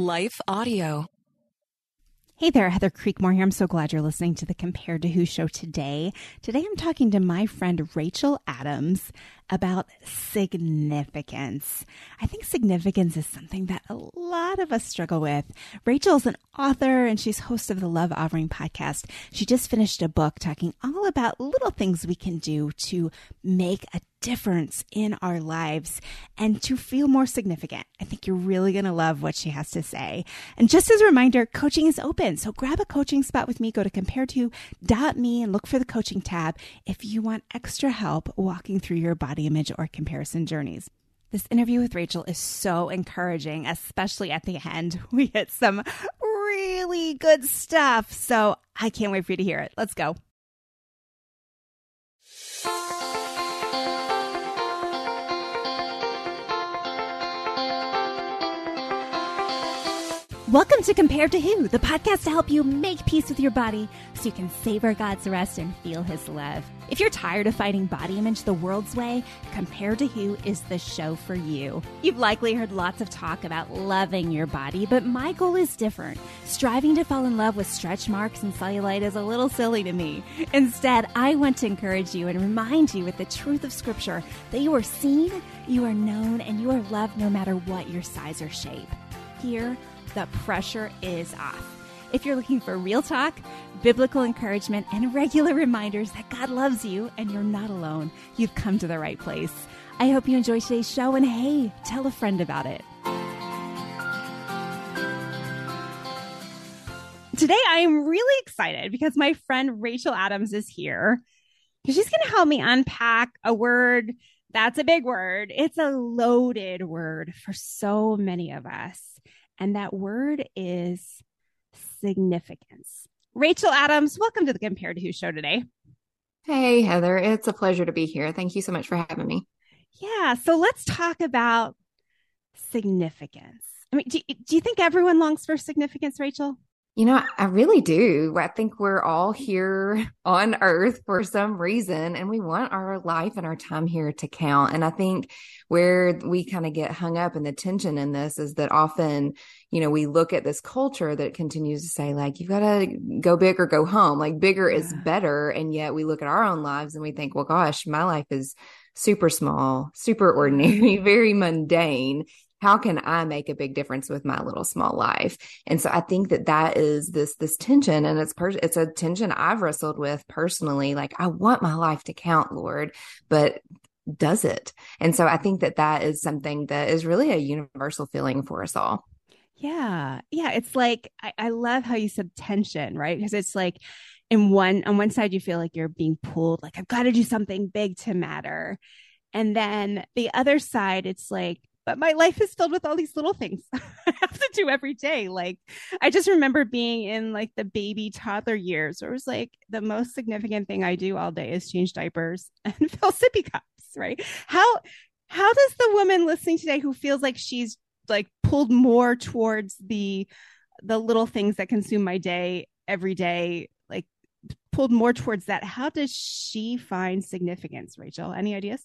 Life Audio. Hey there, Heather Creekmore here. I'm so glad you're listening to the Compared to Who show today. Today I'm talking to my friend Rachel Adams about significance. I think significance is something that a lot of us struggle with. Rachel's an author and she's host of the Love Offering podcast. She just finished a book talking all about little things we can do to make a difference in our lives and to feel more significant. I think you're really going to love what she has to say. And just as a reminder, coaching is open. So grab a coaching spot with me. Go to compared2.me and look for the coaching tab if you want extra help walking through your body image or comparison journeys. This interview with Rachel is so encouraging, especially at the end. We hit some really good stuff. So I can't wait for you to hear it. Let's go. Welcome to Compared to Who, the podcast to help you make peace with your body so you can savor God's rest and feel His love. If you're tired of fighting body image the world's way, Compared to Who is the show for you. You've likely heard lots of talk about loving your body, but my goal is different. Striving to fall in love with stretch marks and cellulite is a little silly to me. Instead, I want to encourage you and remind you with the truth of Scripture that you are seen, you are known, and you are loved no matter what your size or shape. Here, the pressure is off. If you're looking for real talk, biblical encouragement, and regular reminders that God loves you and you're not alone, you've come to the right place. I hope you enjoy today's show, and hey, tell a friend about it. Today, I am really excited because my friend Rachel Adams is here. She's going to help me unpack a word that's a big word. It's a loaded word for so many of us. And that word is significance. Rachel Adams, welcome to the Compared to Who show today. Hey, Heather. It's a pleasure to be here. Thank you so much for having me. Yeah. So let's talk about significance. I mean, do you think everyone longs for significance, Rachel? You know, I really do. I think we're all here on earth for some reason, and we want our life and our time here to count. And I think where we kind of get hung up in the tension in this is that often, you know, we look at this culture that continues to say, like, you've got to go big or go home, like bigger is better. And yet we look at our own lives and we think, well, gosh, my life is super small, super ordinary, very mundane. How can I make a big difference with my little small life? And so I think that is this tension, and it's a tension I've wrestled with personally. Like, I want my life to count, Lord, but does it? And so I think that is something that is really a universal feeling for us all. Yeah. Yeah. It's like, I love how you said tension, right? Because it's like on one side, you feel like you're being pulled, like, I've got to do something big to matter. And then the other side, it's like, but my life is filled with all these little things I have to do every day. Like, I just remember being in like the baby toddler years where it was like the most significant thing I do all day is change diapers and fill sippy cups, right? How does the woman listening today who feels like she's like pulled more towards the little things that consume my day every day, like pulled more towards that, how does she find significance, Rachel? Any ideas?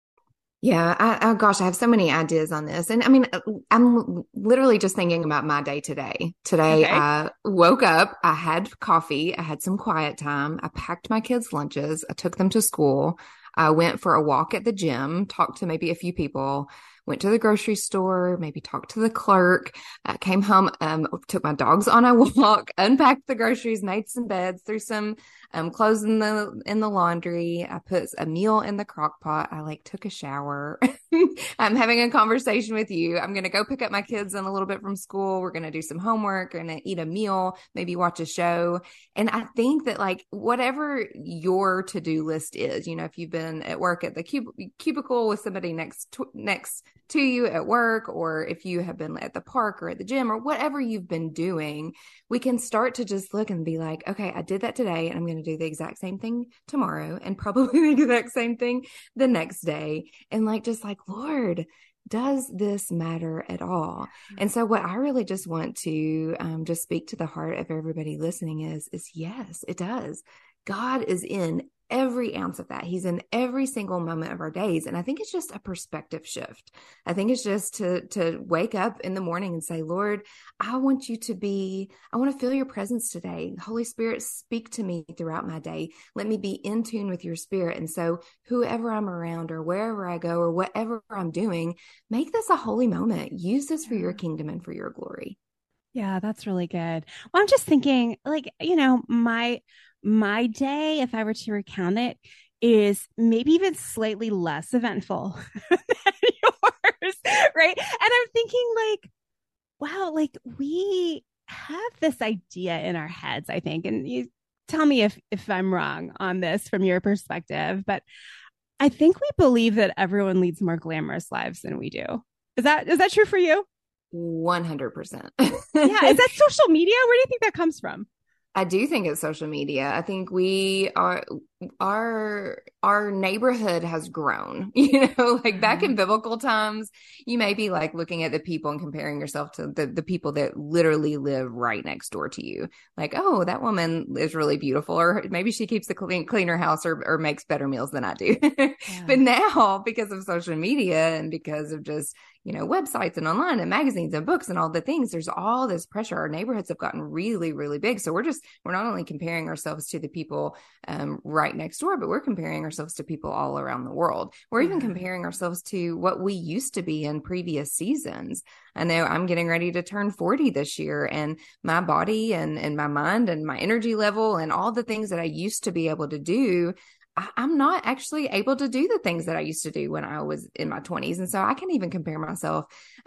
Yeah. Gosh, I have so many ideas on this. And I mean, I'm literally just thinking about my day today. Today, okay. I woke up, I had coffee, I had some quiet time. I packed my kids' lunches. I took them to school. I went for a walk at the gym, talked to maybe a few people, went to the grocery store, maybe talked to the clerk, came home, took my dogs on a walk, unpacked the groceries, made some beds, threw some clothes in the laundry. I put a meal in the crock pot. I took a shower. I'm having a conversation with you. I'm going to go pick up my kids in a little bit from school. We're going to do some homework. We're going to eat a meal, maybe watch a show. And I think that whatever your to-do list is, you know, if you've been at work at the cubicle with somebody next to you at work, or if you have been at the park or at the gym or whatever you've been doing, we can start to just look and be like, okay, I did that today and I'm going to do the exact same thing tomorrow and probably the exact same thing the next day. And Lord, does this matter at all? And so what I really just want to just speak to the heart of everybody listening is yes, it does. God is in every ounce of that. He's in every single moment of our days. And I think it's just a perspective shift. I think it's just to wake up in the morning and say, Lord, I want to feel your presence today. Holy Spirit, speak to me throughout my day. Let me be in tune with your spirit. And so whoever I'm around or wherever I go or whatever I'm doing, make this a holy moment. Use this for your kingdom and for your glory. Yeah, that's really good. Well, I'm just thinking, like, my day, if I were to recount it, is maybe even slightly less eventful than yours, right? And I'm thinking, like, wow, like we have this idea in our heads, I think, and you tell me if I'm wrong on this from your perspective, but I think we believe that everyone leads more glamorous lives than we do. Is that true for you? 100%. Yeah. Is that social media? Where do you think that comes from? I do think it's social media. I think we are our neighborhood has grown. Like back in biblical times, you may be like looking at the people and comparing yourself to the people that literally live right next door to you. Like, oh, that woman is really beautiful, or maybe she keeps the cleaner house or makes better meals than I do. Yeah. But now, because of social media and because of just websites and online and magazines and books and all the things, there's all this pressure. Our neighborhoods have gotten really, really big. So we're not only comparing ourselves to the people right next door, but we're comparing ourselves to people all around the world. We're even comparing ourselves to what we used to be in previous seasons. I know I'm getting ready to turn 40 this year, and my body and my mind and my energy level and all the things that I used to be able to do, I'm not actually able to do the things that I used to do when I was in my 20s. And so I can even compare myself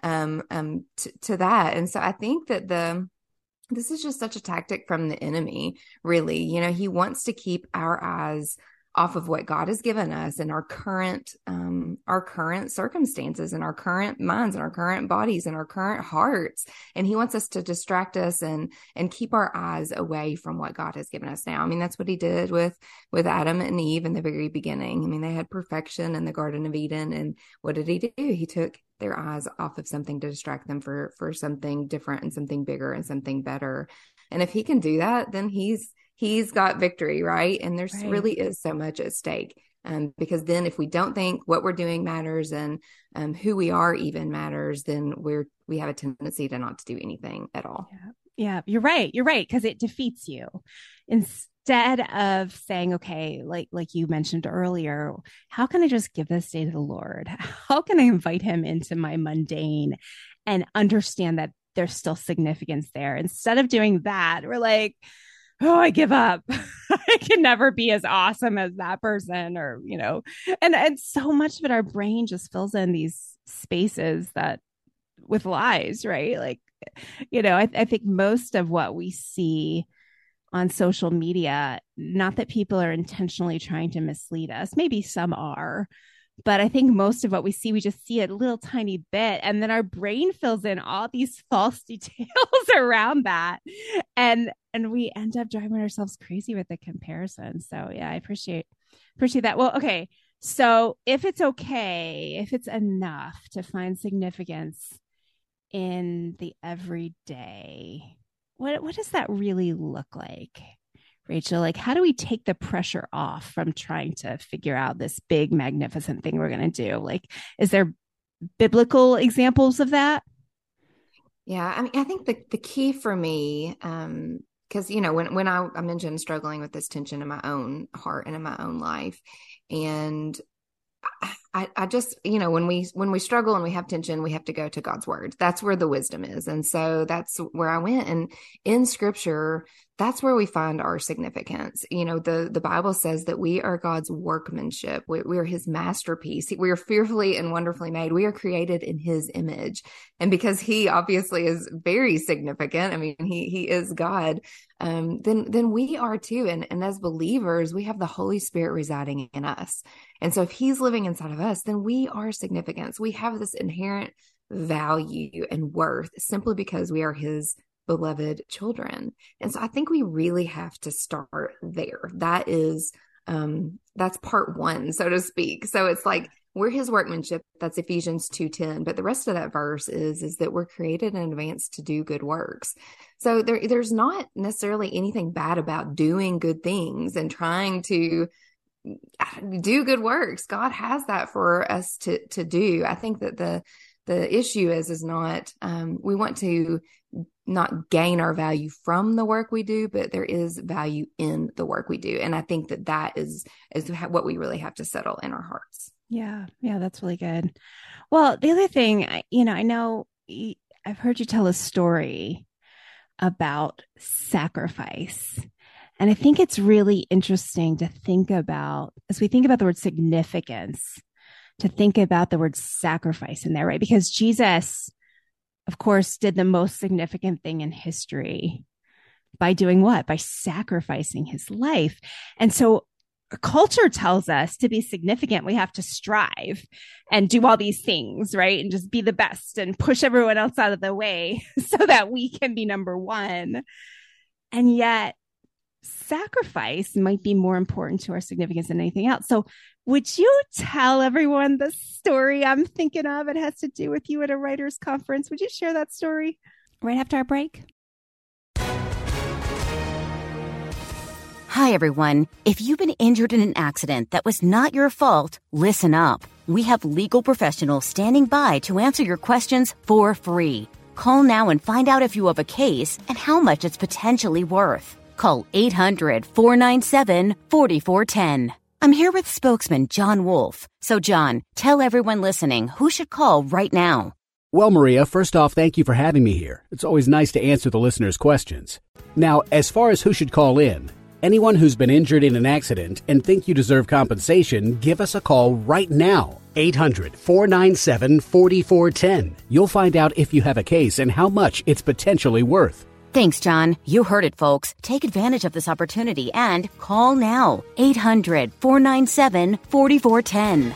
to that. And so I think that this is just such a tactic from the enemy, really. He wants to keep our eyes off of what God has given us and our current circumstances and our current minds and our current bodies and our current hearts. And he wants us to distract us and keep our eyes away from what God has given us now. I mean, that's what he did with Adam and Eve in the very beginning. I mean, they had perfection in the Garden of Eden. And what did he do? He took their eyes off of something to distract them for something different and something bigger and something better. And if he can do that, then he's got victory, right? And there's really is so much at stake. Because then if we don't think what we're doing matters and who we are even matters, then we have a tendency to not to do anything at all. Yeah, you're right. You're right. Because it defeats you. Instead of saying, okay, like you mentioned earlier, how can I just give this day to the Lord? How can I invite him into my mundane and understand that there's still significance there? Instead of doing that, we're like, oh, I give up. I can never be as awesome as that person, or, and so much of it, our brain just fills in these spaces that with lies, right? Like, I think most of what we see on social media, not that people are intentionally trying to mislead us, maybe some are, but I think most of what we see, we just see a little tiny bit, and then our brain fills in all these false details around that. And we end up driving ourselves crazy with the comparison. So yeah, I appreciate that. Well, okay. So if it's enough to find significance in the everyday, what does that really look like, Rachel? Like, how do we take the pressure off from trying to figure out this big, magnificent thing we're going to do? Like, is there biblical examples of that? Yeah, I mean, I think the key for me, because when I mentioned struggling with this tension in my own heart and in my own life, and I just, when we struggle and we have tension, we have to go to God's word. That's where the wisdom is. And so that's where I went. And in scripture, that's where we find our significance. The Bible says that we are God's workmanship. We are his masterpiece. We are fearfully and wonderfully made. We are created in his image. And because he obviously is very significant, I mean, he is God, then we are too. And as believers, we have the Holy Spirit residing in us. And so if he's living inside of us, then we are significance. We have this inherent value and worth simply because we are his beloved children. And so I think we really have to start there. That is, that's part one, so to speak. So it's like, we're his workmanship. That's Ephesians 2:10. But the rest of that verse is that we're created in advance to do good works. So there's not necessarily anything bad about doing good things and trying to do good works. God has that for us to do. I think that the issue is not, we want to not gain our value from the work we do, but there is value in the work we do. And I think that is what we really have to settle in our hearts. Yeah. Yeah. That's really good. Well, the other thing, I know I've heard you tell a story about sacrifice. And I think it's really interesting to think about, as we think about the word significance, to think about the word sacrifice in there, right? Because Jesus, of course, did the most significant thing in history by doing what? By sacrificing his life. And so culture tells us to be significant, we have to strive and do all these things, right? And just be the best and push everyone else out of the way so that we can be number one. And yet, sacrifice might be more important to our significance than anything else. So would you tell everyone the story I'm thinking of? It has to do with you at a writer's conference. Would you share that story right after our break? Hi, everyone. If you've been injured in an accident that was not your fault, listen up. We have legal professionals standing by to answer your questions for free. Call now and find out if you have a case and how much it's potentially worth. Call 800-497-4410. I'm here with spokesman John Wolf. So, John, tell everyone listening who should call right now. Well, Maria, first off, thank you for having me here. It's always nice to answer the listeners' questions. Now, as far as who should call in, anyone who's been injured in an accident and think you deserve compensation, give us a call right now. 800-497-4410. You'll find out if you have a case and how much it's potentially worth. Thanks, John. You heard it, folks. Take advantage of this opportunity and call now. 800-497-4410.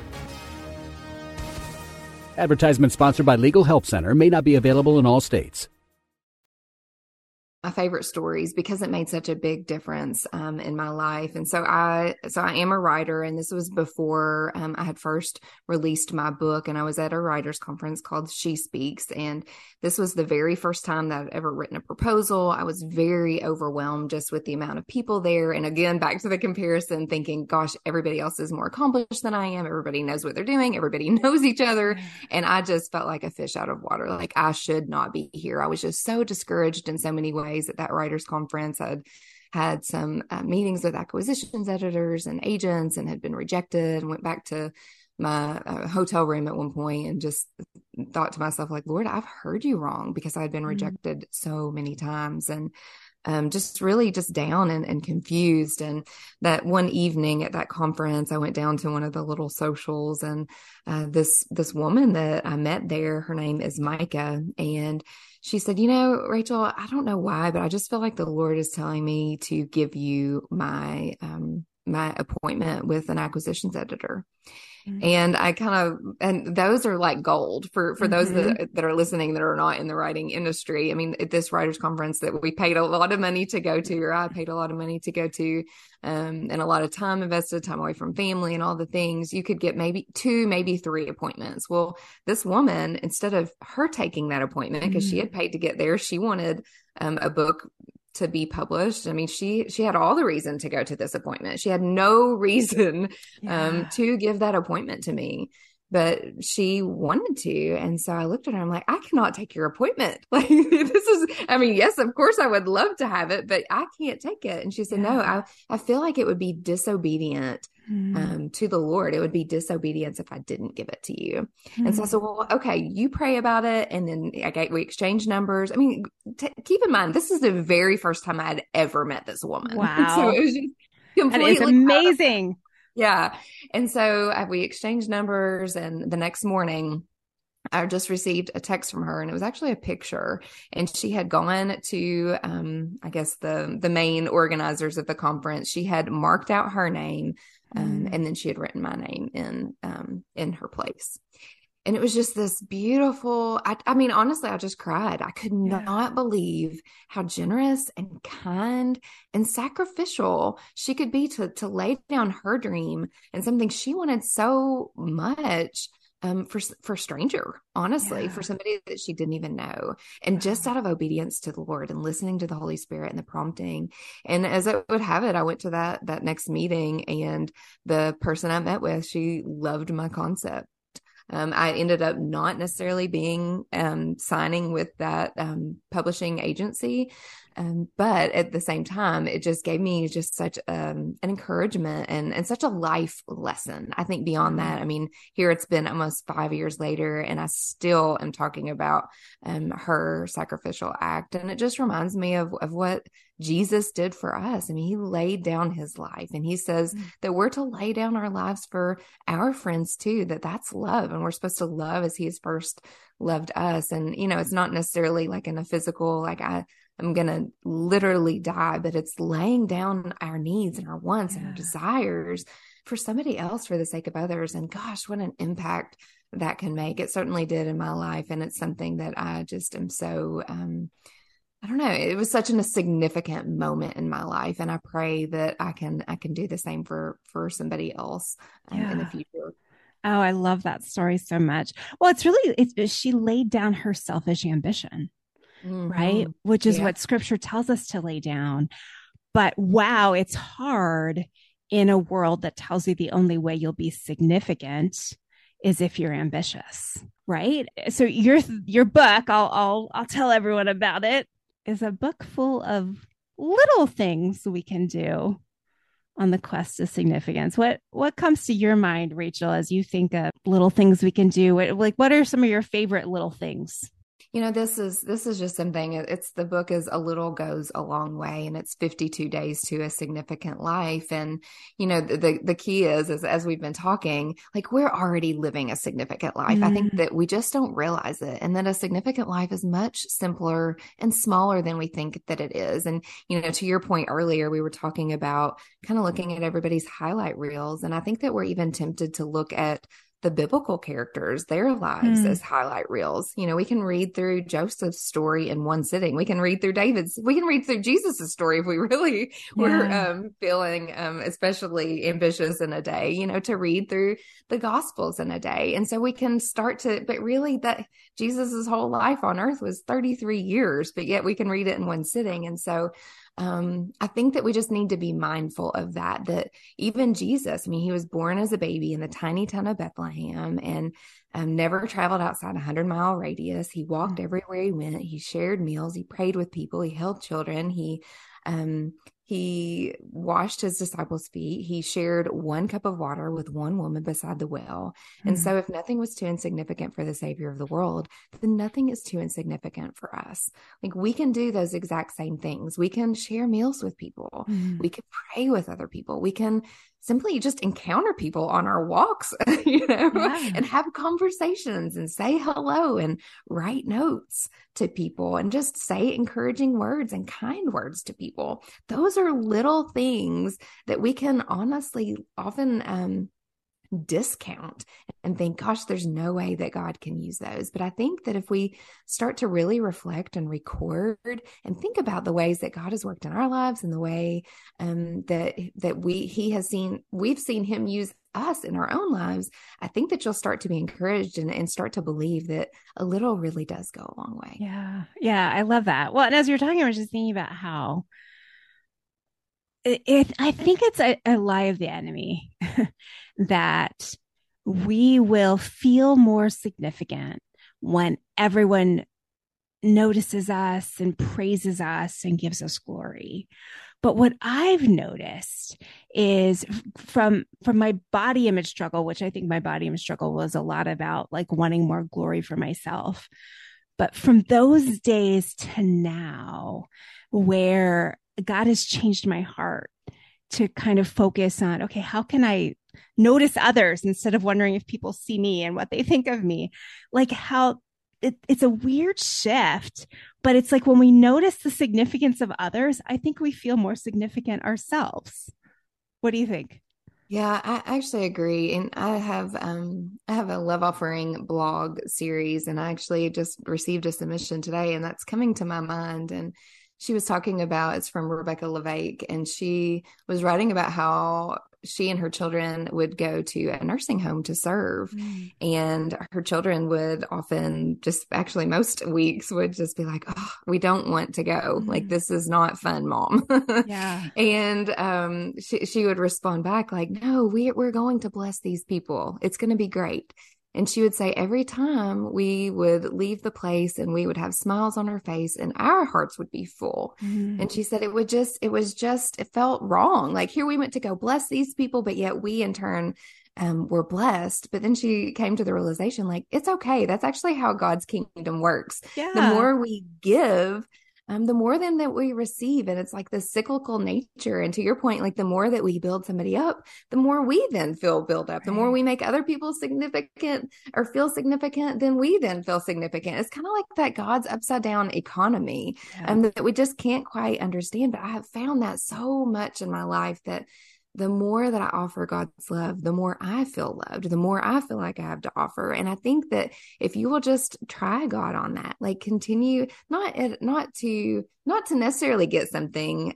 Advertisement sponsored by Legal Help Center. May not be available in all states. My favorite stories because it made such a big difference in my life. And so I am a writer, and this was before I had first released my book, and I was at a writer's conference called She Speaks. And this was the very first time that I'd ever written a proposal. I was very overwhelmed just with the amount of people there. And again, back to the comparison, thinking, gosh, everybody else is more accomplished than I am. Everybody knows what they're doing. Everybody knows each other. And I just felt like a fish out of water. Like I should not be here. I was just so discouraged in so many ways. At that writers conference, I'd had some meetings with acquisitions editors and agents and had been rejected, and went back to my hotel room at one point and just thought to myself, like, Lord, I've heard you wrong, because I'd been rejected so many times. And just really just down and confused. And that one evening at that conference, I went down to one of the little socials, and this woman that I met there, her name is Micah. And she said, Rachel, I don't know why, but I just feel like the Lord is telling me to give you my appointment with an acquisitions editor. And I and those are like gold for those that are listening that are not in the writing industry. I mean, at this writers conference that we paid a lot of money to go to, or I paid a lot of money to go to, and a lot of time invested, time away from family and all the things, you could get maybe 2, maybe 3 appointments. Well, this woman, instead of her taking that appointment, because she had paid to get there, she wanted a book to be published. I mean, she had all the reason to go to this appointment. She had no reason to give that appointment to me, but she wanted to. And so I looked at her, I'm like, I cannot take your appointment. Like, yes, of course I would love to have it, but I can't take it. And she said, no, I feel like it would be disobedient to the Lord. It would be disobedience if I didn't give it to you. And so I said, well, okay, you pray about it. And then we exchanged numbers. I mean, keep in mind, this is the very first time I had ever met this woman. Wow. So it was just completely That is amazing. Yeah. And so we exchanged numbers, and the next morning I just received a text from her, and it was actually a picture, and she had gone to, I guess the main organizers of the conference. She had marked out her name, and then she had written my name in her place. And it was just this beautiful, I mean, honestly, I just cried. I could not believe how generous and kind and sacrificial she could be to lay down her dream and something she wanted so much for a stranger, honestly, for somebody that she didn't even know, and just out of obedience to the Lord and listening to the Holy Spirit and the prompting. And as it would have it, I went to that next meeting, and the person I met with, she loved my concept. I ended up not necessarily being signing with that publishing agency. But at the same time, it just gave me just such an encouragement and such a life lesson. I think beyond that, I mean, here it's been almost 5 years later, and I still am talking about her sacrificial act. And it just reminds me of what Jesus did for us. I mean, he laid down his life, and he says that we're to lay down our lives for our friends too, that's love. And we're supposed to love as he has first loved us. And, it's not necessarily like in a physical, like I'm going to literally die, but it's laying down our needs and our wants and our desires for somebody else for the sake of others. And gosh, what an impact that can make. It certainly did in my life. And it's something that I just am so, I don't know. It was such a significant moment in my life. And I pray that I can do the same for somebody else in the future. Oh, I love that story so much. Well, she laid down her selfish ambition. Right? Which is what scripture tells us to lay down. But wow, it's hard in a world that tells you the only way you'll be significant is if you're ambitious, right? So your book, I'll tell everyone about it, is a book full of little things we can do on the quest to significance. What comes to your mind, Rachel, as you think of little things we can do? What are some of your favorite little things? This is just something. It's the book is A Little Goes a Long Way, and it's 52 days to a significant life. And, the key is as we've been talking, like we're already living a significant life. I think that we just don't realize it. And that a significant life is much simpler and smaller than we think that it is. And, to your point earlier, we were talking about kind of looking at everybody's highlight reels. And I think that we're even tempted to look at the biblical characters, their lives as highlight reels. We can read through Joseph's story in one sitting. We can read through we can read through Jesus's story if we really were feeling especially ambitious in a day, to read through the Gospels in a day. And so we can but really that Jesus's whole life on earth was 33 years, but yet we can read it in one sitting. And so I think that we just need to be mindful of that even Jesus, I mean, he was born as a baby in the tiny town of Bethlehem and never traveled outside a 100-mile radius. He walked everywhere he went. He shared meals. He prayed with people. He held children. He washed his disciples' feet. He shared 1 cup of water with one woman beside the well. And so if nothing was too insignificant for the Savior of the world, then nothing is too insignificant for us. Like we can do those exact same things. We can share meals with people. We can pray with other people. We can simply just encounter people on our walks, and have conversations and say hello and write notes to people and just say encouraging words and kind words to people. Those are little things that we can honestly often discount and think, gosh, there's no way that God can use those. But I think that if we start to really reflect and record and think about the ways that God has worked in our lives and the way we've seen him use us in our own lives, I think that you'll start to be encouraged and start to believe that a little really does go a long way. Yeah. Yeah. I love that. Well, and as you're talking, I was just thinking about how I think it's a lie of the enemy that we will feel more significant when everyone notices us and praises us and gives us glory. But what I've noticed is from my body image struggle, which I think my body image struggle was a lot about like wanting more glory for myself. But from those days to now, where God has changed my heart to kind of focus on, okay, how can I notice others instead of wondering if people see me and what they think of me? Like how it's a weird shift, but it's like when we notice the significance of others, I think we feel more significant ourselves. What do you think? Yeah, I actually agree. And I have a love offering blog series, and I actually just received a submission today, and that's coming to my mind. And she was talking about, it's from Rebecca LeVake, and she was writing about how she and her children would go to a nursing home to serve. And her children would often just actually most weeks would just be like, oh, we don't want to go. Like, this is not fun, Mom. Yeah. And she would respond back like, no, we're going to bless these people. It's going to be great. And she would say every time we would leave the place and we would have smiles on our face and our hearts would be full. And she said it felt wrong. Like, here we went to go bless these people, but yet we in turn were blessed. But then she came to the realization, like, it's okay. That's actually how God's kingdom works. Yeah. The more we give, the more then that we receive. And it's like the cyclical nature. And to your point, like, the more that we build somebody up, the more we then feel built up. The more we make other people significant or feel significant, then we then feel significant. It's kind of like that God's upside down economy that we just can't quite understand. But I have found that so much in my life that the more that I offer God's love, the more I feel loved, the more I feel like I have to offer. And I think that if you will just try God on that, like, continue not to necessarily get something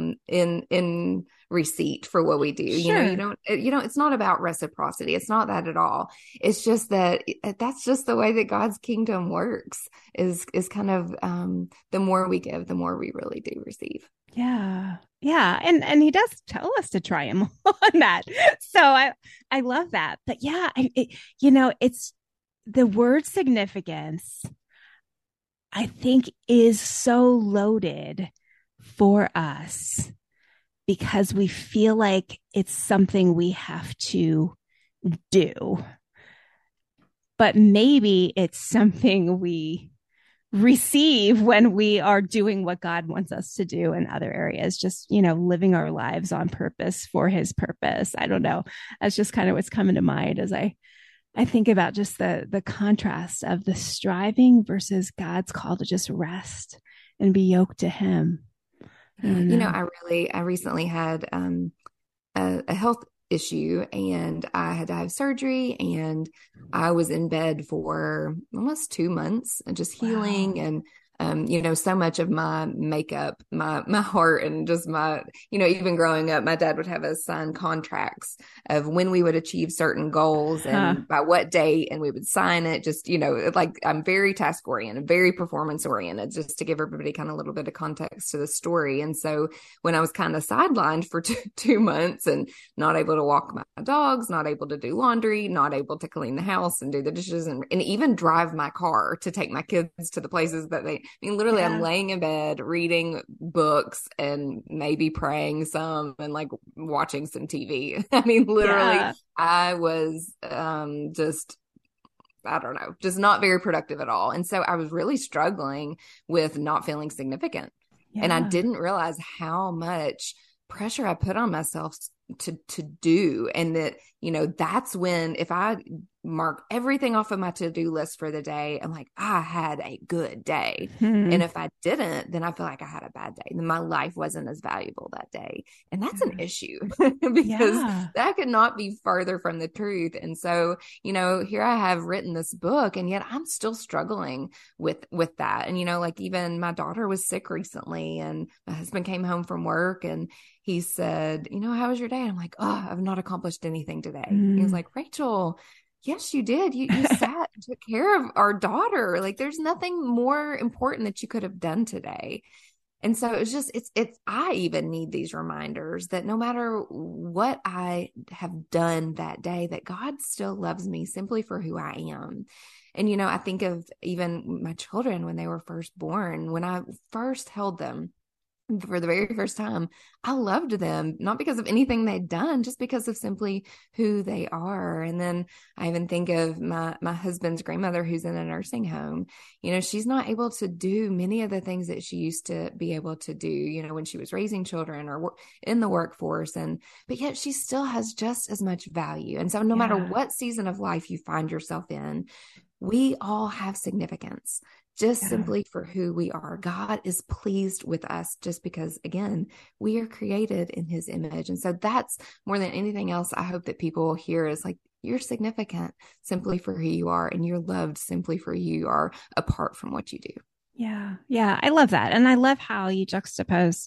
in receipt for what we do. Sure. You know, it's not about reciprocity. It's not that at all. It's just that that's just the way that God's kingdom works is kind of the more we give, the more we really do receive. Yeah. Yeah. And he does tell us to try him on that. So I love that. But yeah, it's the word significance, I think, is so loaded for us because we feel like it's something we have to do. But maybe it's something we receive when we are doing what God wants us to do in other areas, just, living our lives on purpose for his purpose. I don't know. That's just kind of what's coming to mind as I think about just the contrast of the striving versus God's call to just rest and be yoked to him. I recently had a health issue and I had to have surgery and I was in bed for almost 2 months and just healing. And so much of my makeup, my heart and just my, even growing up, my dad would have us sign contracts of when we would achieve certain goals and by what date, and we would sign it. Just, like, I'm very task oriented, very performance oriented, just to give everybody kind of a little bit of context to the story. And so when I was kind of sidelined for 2 months and not able to walk my dogs, not able to do laundry, not able to clean the house and do the dishes and even drive my car to take my kids to the places that literally I'm laying in bed reading books and maybe praying some and like watching some TV. Literally I was just not very productive at all. And so I was really struggling with not feeling significant. Yeah. And I didn't realize how much pressure I put on myself to do. And that, that's when, if I mark everything off of my to-do list for the day, I'm like, I had a good day. And if I didn't, then I feel like I had a bad day. Then my life wasn't as valuable that day. And that's an issue because that could not be further from the truth. And so, here I have written this book and yet I'm still struggling with that. And, like, even my daughter was sick recently and my husband came home from work and he said, how was your day? And I'm like, oh, I've not accomplished anything today. He was like, Rachel, yes, you did. You sat and took care of our daughter. Like, there's nothing more important that you could have done today. And so I even need these reminders that no matter what I have done that day, that God still loves me simply for who I am. And, I think of even my children when they were first born, when I first held them for the very first time, I loved them, not because of anything they'd done, just because of simply who they are. And then I even think of my husband's grandmother who's in a nursing home. She's not able to do many of the things that she used to be able to do, when she was raising children or in the workforce. But yet she still has just as much value. And so no matter what season of life you find yourself in, we all have significance. Just simply for who we are. God is pleased with us just because, again, we are created in his image. And so that's more than anything else I hope that people hear is like, you're significant simply for who you are and you're loved simply for who you are apart from what you do. Yeah. Yeah. I love that. And I love how you juxtapose,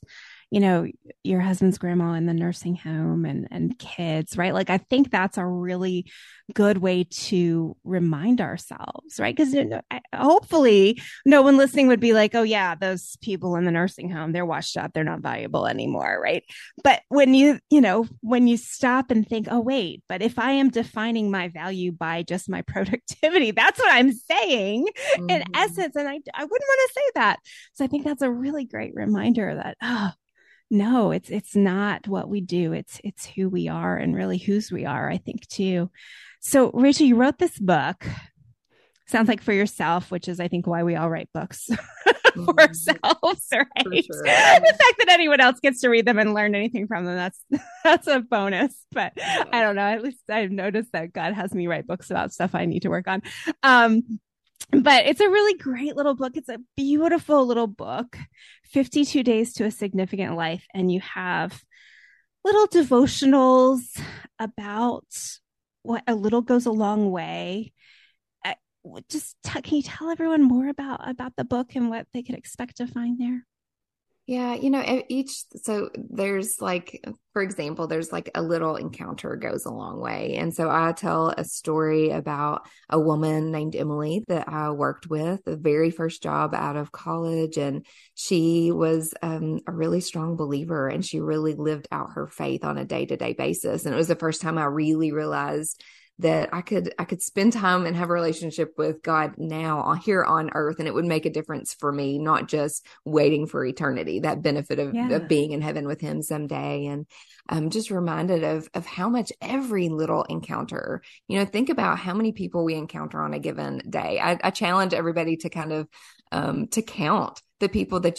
your husband's grandma in the nursing home and kids, right? Like, I think that's a really good way to remind ourselves, right? Because hopefully no one listening would be like, oh yeah, those people in the nursing home, they're washed up, they're not valuable anymore, right? But when you stop and think, oh wait, but if I am defining my value by just my productivity, that's what I'm saying in essence. And I wouldn't want to say that. So I think that's a really great reminder that, oh, no, it's not what we do. It's who we are, and really whose we are, I think, too. So, Rachel, you wrote this book. Sounds like for yourself, which is, I think, why we all write books for ourselves, right? Sure. The fact that anyone else gets to read them and learn anything from them, that's a bonus. But I don't know. At least I've noticed that God has me write books about stuff I need to work on. But it's a really great little book. It's a beautiful little book, 52 Days to a Significant Life. And you have little devotionals about what a little goes a long way. Can you tell everyone more about the book and what they could expect to find there? Yeah, so there's like, for example, there's like a little encounter goes a long way. And so I tell a story about a woman named Emily that I worked with, the very first job out of college. And she was a really strong believer, and she really lived out her faith on a day-to-day basis. And it was the first time I really realized that I could spend time and have a relationship with God now here on earth, and it would make a difference for me, not just waiting for eternity, that benefit of being in heaven with him someday. And I'm just reminded of how much every little encounter, think about how many people we encounter on a given day. I challenge everybody to kind of, to count the people that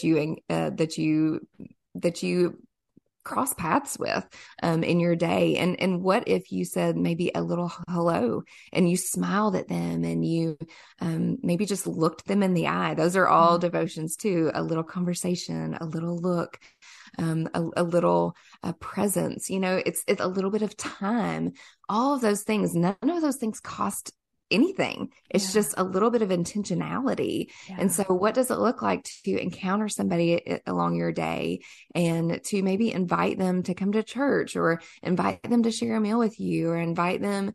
you cross paths with in your day. And what if you said maybe a little hello, and you smiled at them, and you maybe just looked them in the eye. Those are all devotions too. A little conversation, a little look, a little presence. It's a little bit of time. All of those things, none of those things cost anything. It's just a little bit of intentionality. Yeah. And so what does it look like to encounter somebody along your day, and to maybe invite them to come to church, or invite them to share a meal with you, or invite them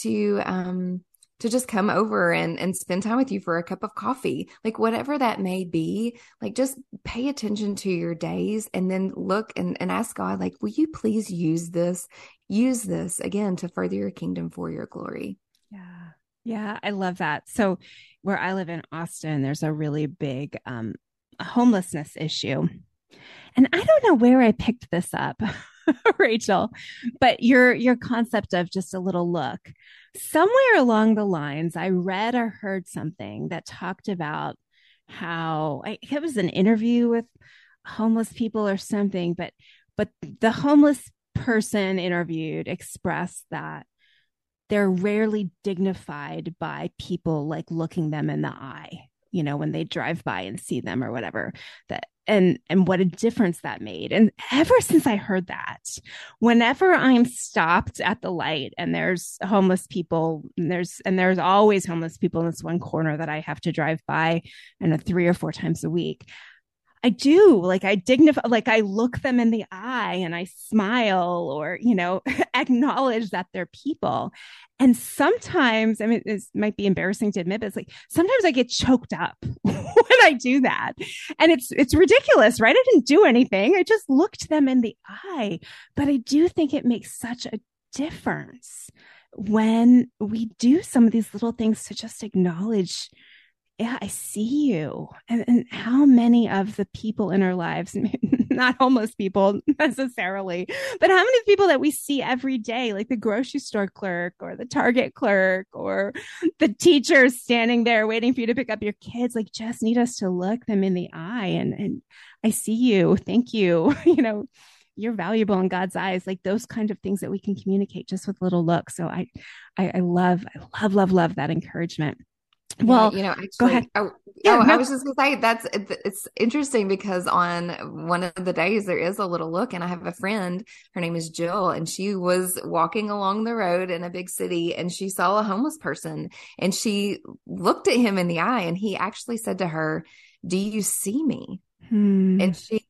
to just come over and spend time with you for a cup of coffee, like whatever that may be. Like, just pay attention to your days, and then look and ask God, like, will you please use this again to further your kingdom for your glory? Yeah, I love that. So where I live in Austin, there's a really big homelessness issue. And I don't know where I picked this up, Rachel, but your concept of just a little look. Somewhere along the lines, I read or heard something that talked about how it was an interview with homeless people or something, but the homeless person interviewed expressed that they're rarely dignified by people like looking them in the eye, when they drive by and see them or whatever, and what a difference that made. And ever since I heard that, whenever I'm stopped at the light and there's homeless people, and there's always homeless people in this one corner that I have to drive by, and 3 or 4 times a week, I do, like, I dignify, like, I look them in the eye and I smile, or, acknowledge that they're people. And sometimes, I mean, this might be embarrassing to admit, but it's like, sometimes I get choked up when I do that. And it's ridiculous, right? I didn't do anything. I just looked them in the eye. But I do think it makes such a difference when we do some of these little things to just acknowledge, yeah, I see you. And how many of the people in our lives, not homeless people necessarily, but how many people that we see every day, like the grocery store clerk or the Target clerk or the teachers standing there waiting for you to pick up your kids, like, just need us to look them in the eye and I see you. Thank you. You're valuable in God's eyes, like those kind of things that we can communicate just with little looks. So I love that encouragement. Well, actually, go ahead. I was just going to say it's interesting because on one of the days there is a little look, and I have a friend, her name is Jill, and she was walking along the road in a big city, and she saw a homeless person, and she looked at him in the eye, and he actually said to her, "Do you see me?" And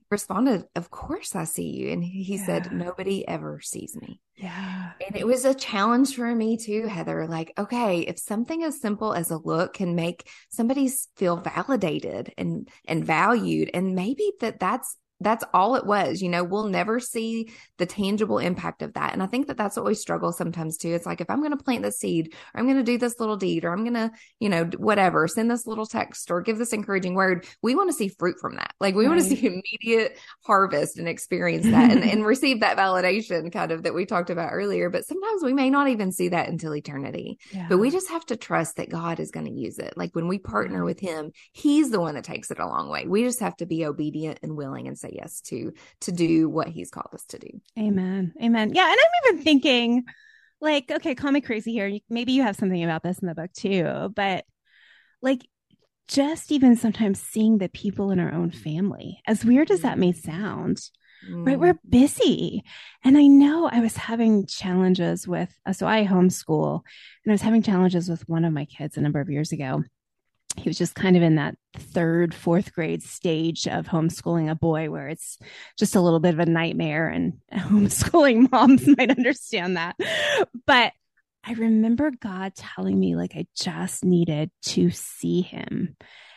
responded, of course I see you. And he said, nobody ever sees me. Yeah. And it was a challenge for me too, Heather. Like, okay, if something as simple as a look can make somebody feel validated and valued, and maybe that's all it was, we'll never see the tangible impact of that. And I think that that's what we struggle sometimes too. It's like, if I'm going to plant the seed, or I'm going to do this little deed, or I'm going to, whatever, send this little text or give this encouraging word, we want to see fruit from that. Like, we want to see immediate harvest and experience that and receive that validation kind of that we talked about earlier. But sometimes we may not even see that until eternity, but we just have to trust that God is going to use it. Like, when we partner with him, he's the one that takes it a long way. We just have to be obedient and willing and say yes to do what he's called us to do. Amen. Yeah. And I'm even thinking, like, okay, call me crazy here. Maybe you have something about this in the book too, but like, just even sometimes seeing the people in our own family, as weird as that may sound, right? We're busy. And I know I was having challenges with, so I homeschool, and I was having challenges with one of my kids a number of years ago. He was just kind of in that 3rd, 4th grade stage of homeschooling a boy, where it's just a little bit of a nightmare, and homeschooling moms might understand that. But I remember God telling me, like, I just needed to see him.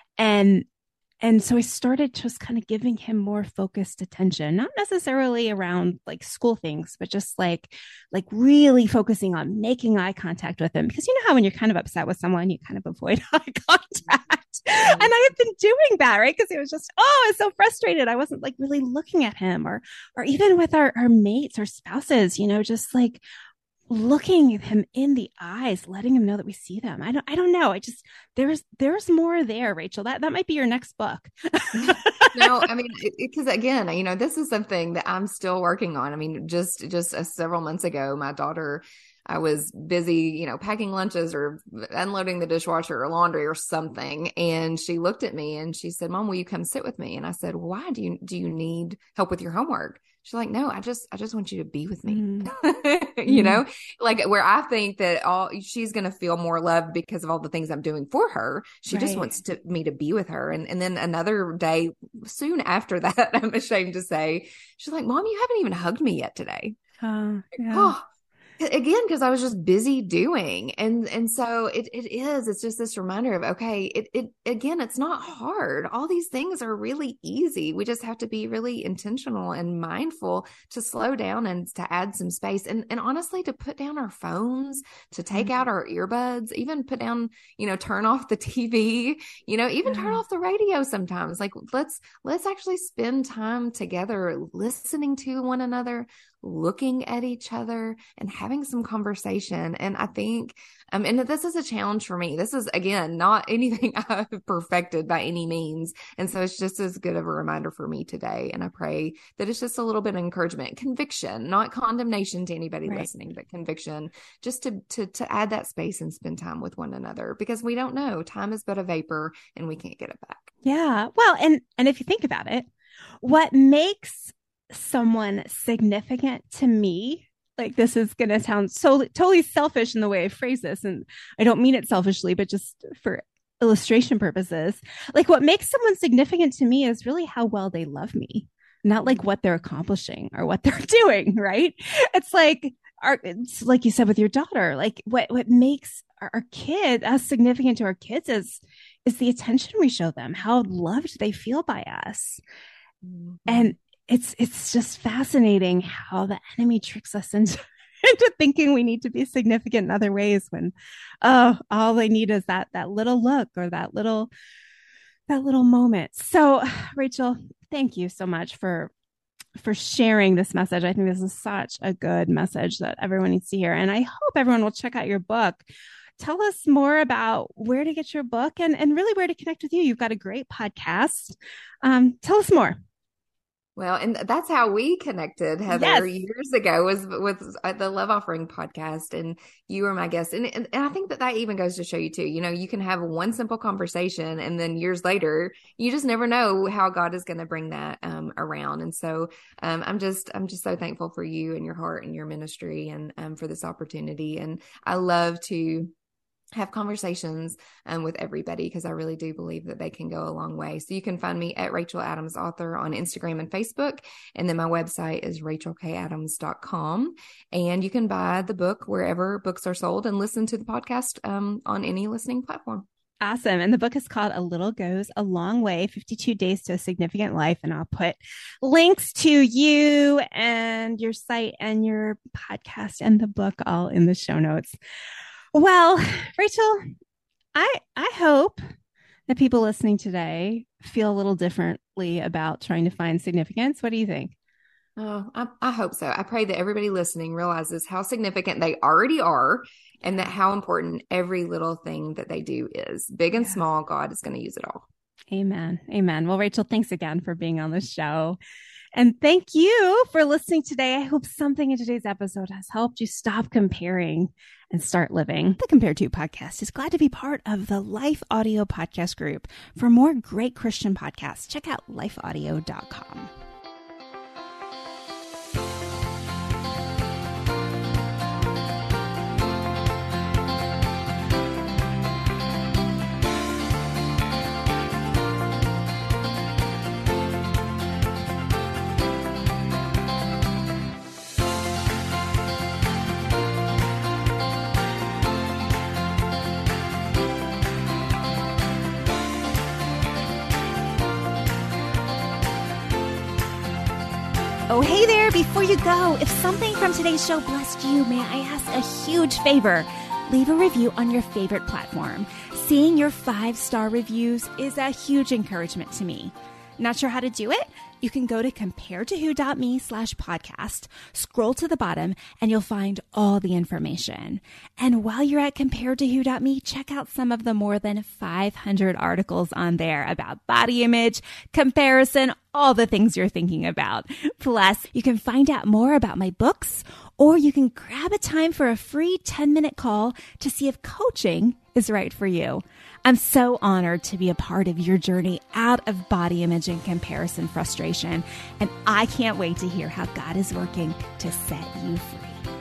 And so I started just kind of giving him more focused attention, not necessarily around like school things, but just like really focusing on making eye contact with him. Because you know how when you're kind of upset with someone, you kind of avoid eye contact. And I had been doing that, right? Because it was just, I was so frustrated. I wasn't like really looking at him, or even with our mates or spouses, just like looking at him in the eyes, letting him know that we see them. I don't know. There's more there, Rachel. That might be your next book. No, I mean, because again, this is something that I'm still working on. I mean, just several months ago, my daughter, I was busy, packing lunches or unloading the dishwasher or laundry or something. And she looked at me and she said, "Mom, will you come sit with me?" And I said, "Why? Do you need help with your homework?" She's like, "No, I just want you to be with me." Like, where I think that she's going to feel more loved because of all the things I'm doing for her. She just wants me to be with her. And then another day soon after that, I'm ashamed to say, she's like, "Mom, you haven't even hugged me yet today." Again, because I was just busy doing. And so it's just this reminder of, okay, again, it's not hard. All these things are really easy. We just have to be really intentional and mindful to slow down and to add some space, and honestly, to put down our phones, to take out our earbuds, even put down, turn off the TV, even turn off the radio sometimes. Like, let's actually spend time together, listening to one another, looking at each other, and having some conversation. And I think, and this is a challenge for me. This is, again, not anything I've perfected by any means. And so it's just as good of a reminder for me today. And I pray that it's just a little bit of encouragement, conviction, not condemnation to anybody listening, but conviction, just to add that space and spend time with one another, because we don't know. Time is but a vapor and we can't get it back. Yeah. Well, and if you think about it, what makes someone significant to me, like, this is going to sound so totally selfish in the way I phrase this, and I don't mean it selfishly, but just for illustration purposes, like, what makes someone significant to me is really how well they love me, not like what they're accomplishing or what they're doing, right? It's like you said with your daughter, like what makes our kid us significant to our kids is the attention we show them, how loved they feel by us. And it's just fascinating how the enemy tricks us into thinking we need to be significant in other ways, when all they need is that little look or that little moment. So, Rachel, thank you so much for sharing this message. I think this is such a good message that everyone needs to hear, and I hope everyone will check out your book. Tell us more about where to get your book and really where to connect with you. You've got a great podcast. Tell us more. Well, and that's how we connected, Heather, years ago, was with the Love Offering podcast, and you were my guest. And I think that even goes to show you too, you can have one simple conversation, and then years later, you just never know how God is going to bring that around. And so I'm just so thankful for you and your heart and your ministry, and for this opportunity. And I love to have conversations with everybody, because I really do believe that they can go a long way. So you can find me at Rachel Adams Author on Instagram and Facebook. And then my website is rachelkadams.com. And you can buy the book wherever books are sold and listen to the podcast on any listening platform. Awesome. And the book is called A Little Goes a Long Way, 52 Days to a Significant Life. And I'll put links to you and your site and your podcast and the book all in the show notes. Well, Rachel, I hope that people listening today feel a little differently about trying to find significance. What do you think? Oh, I hope so. I pray that everybody listening realizes how significant they already are, and that how important every little thing that they do is. Big and small, God is going to use it all. Amen. Amen. Well, Rachel, thanks again for being on the show. And thank you for listening today. I hope something in today's episode has helped you stop comparing and start living. The Compared To podcast is glad to be part of the Life Audio podcast group. For more great Christian podcasts, check out lifeaudio.com. Oh, hey there, before you go, if something from today's show blessed you, may I ask a huge favor? Leave a review on your favorite platform. Seeing your 5-star reviews is a huge encouragement to me. Not sure how to do it? You can go to comparedtowho.me/podcast, scroll to the bottom, and you'll find all the information. And while you're at comparedtowho.me, check out some of the more than 500 articles on there about body image, comparison, all the things you're thinking about. Plus, you can find out more about my books, or you can grab a time for a free 10-minute call to see if coaching is right for you. I'm so honored to be a part of your journey out of body image and comparison frustration, and I can't wait to hear how God is working to set you free.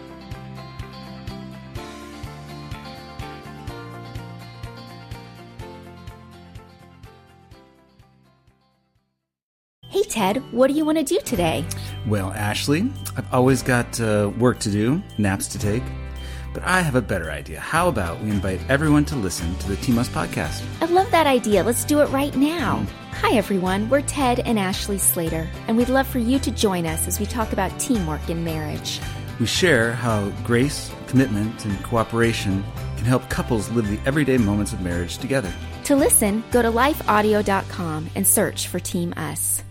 Hey, Ted, what do you want to do today? Well, Ashley, I've always got work to do, naps to take. But I have a better idea. How about we invite everyone to listen to the Team Us podcast? I love that idea. Let's do it right now. Hi, everyone. We're Ted and Ashley Slater, and we'd love for you to join us as we talk about teamwork in marriage. We share how grace, commitment, and cooperation can help couples live the everyday moments of marriage together. To listen, go to lifeaudio.com and search for Team Us.